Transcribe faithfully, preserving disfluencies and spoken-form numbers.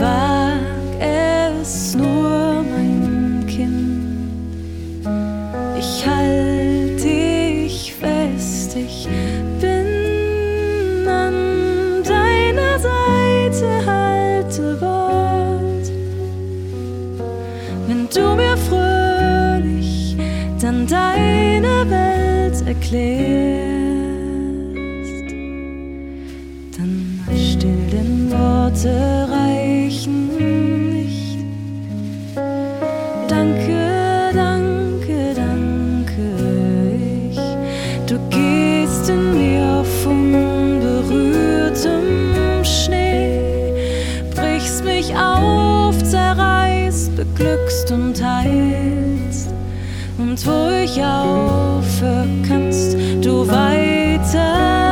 wag es nur, mein Kind. Ich halt dich fest, ich bin an deiner Seite, halte Wort. Wenn du mir fröhlich dann deine Welt erklärst, dann still, denn Worte reichen nicht. Danke, danke, danke, ich. Du gehst in mir auf unberührtem Schnee, brichst mich auf, zerreißt, beglückst und heilst. Und wo ich aufhöre, kannst du weiter